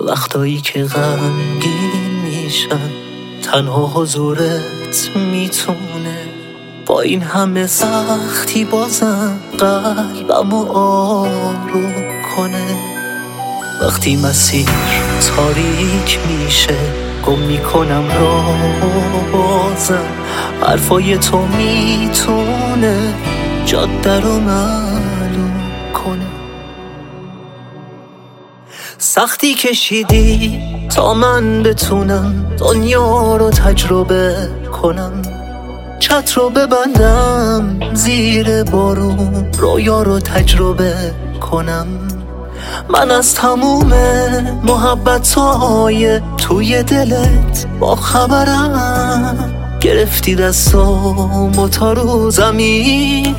وقتایی که غمگین میشم تنها حضورت میتونه با این همه سختی بازم قلبمو آروم کنه. وقتی مسیر تاریک میشه گم میکنم راه بازم حرفای تو میتونه جاده رو معلوم کنه. سختی کشیدی تا من بتونم دنیا رو تجربه کنم، چتر رو ببندم زیر بارون رویا رو تجربه کنم. من از تموم محبتهای توی دلت با خبرم، گرفتی دستامو تا رو زمین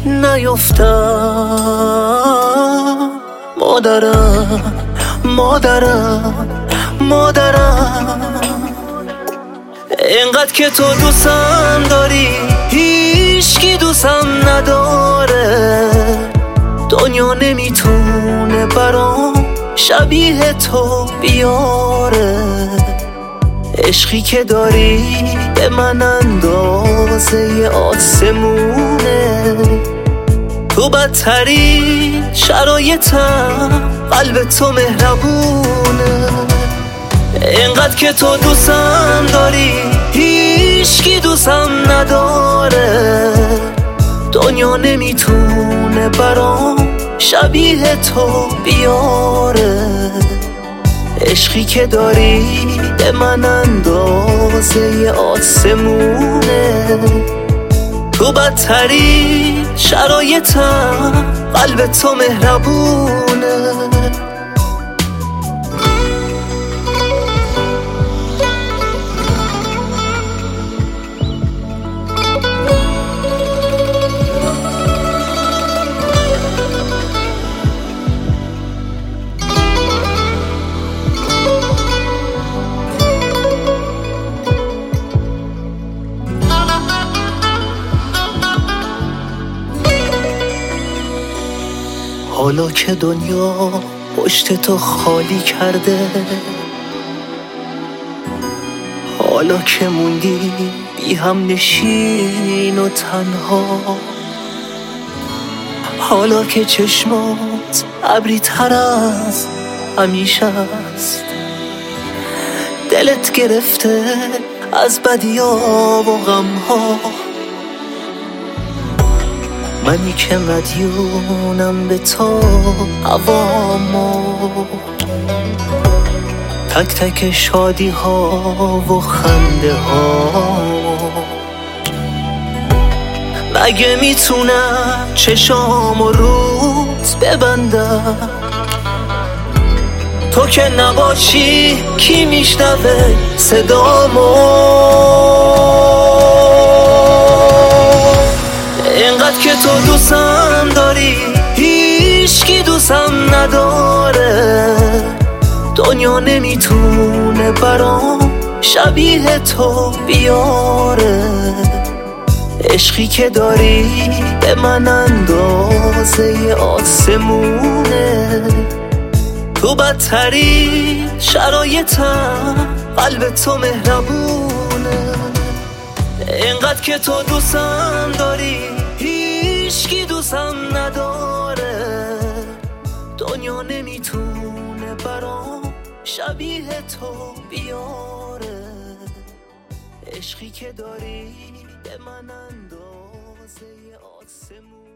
نیفتم. مادرم مادرم مادرم، اینقدر که تو دوستم داری هیچکی دوستم نداره. دنیا نمیتونه برام شبیه تو بیاره. عشقی که داری به من اندازه آسمونه. تو بدترین شرایطم قلب تو مهربونه. اینقدر که تو دوستم داری هیچکی دوستم نداره. دنیا نمیتونه برام شبیه تو بیاره. عشقی که داری به من اندازه آسمونه. تو بدترین شرایطم قلب تو مهربونه. حالا که دنیا پشت تو خالی کرده، حالا که موندی بی هم نشین و تنها، حالا که چشمات ابری تر از همیشه است، دلت گرفته از بدیا و غمها. منی که مدیونم به تو هوامو، تک تک شادی ها و خنده ها. مگه میتونم چشام و روت ببندم؟ تو که نباشی کی میشنوه صدامو؟ اینقدر که تو دوستم داری هیچکی دوستم نداره. دنیا نمیتونه برام شبیه تو بیاره. عشقی که داری به من اندازه آسمونه. تو بدترین شرایطم قلب تو مهربونه. اینقدر که تو دوستم داری هیچکی دوستم نداره. دنیا نمیتونه برام شبیه تو بیاره. عشقی که داری به من اندازه آسمون.